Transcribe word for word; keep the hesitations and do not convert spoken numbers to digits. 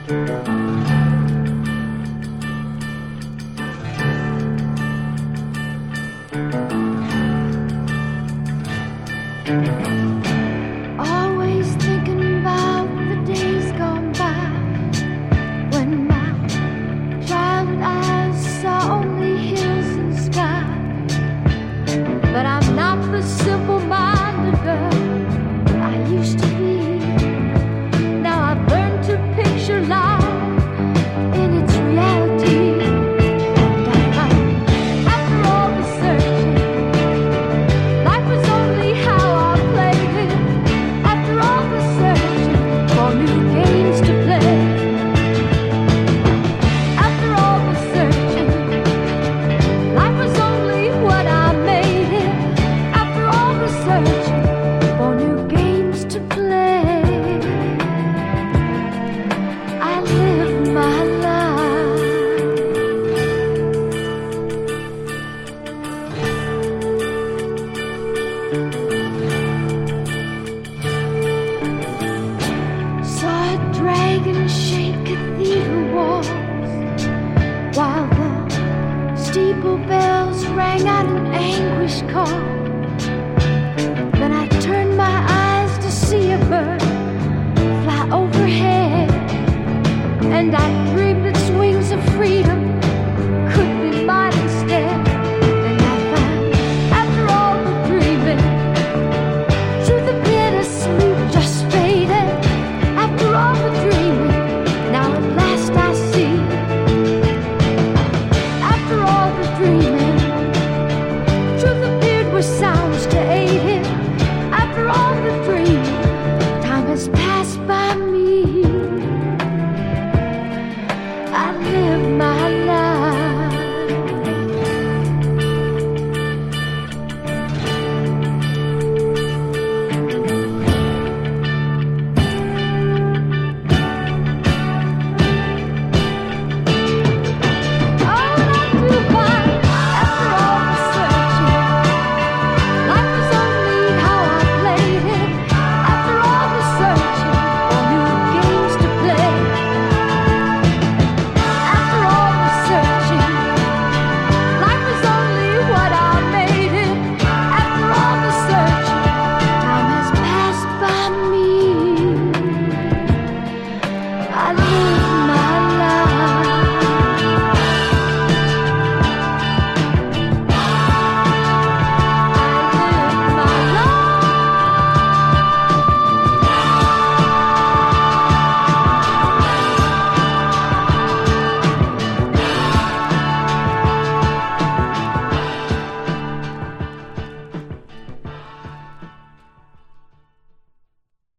Always thinking about the days gone by when my childhood eyes saw only hills and sky. But I'm not the simple-minded girl I used to be. Now I've learned to picture life in its reality. Dragon-shaped cathedral walls, while the steeple bells rang out an anguished call. Then I turned my eyes to see a bird fly overhead, and I dreamed its wings of freedom could be mine instead. And I found, after all the dreaming, through the bittersweet just faded. After all the dreaming, now at last I see. After all the dreaming, through the beard were sounds to aid him. After all the dreaming, time has passed by me.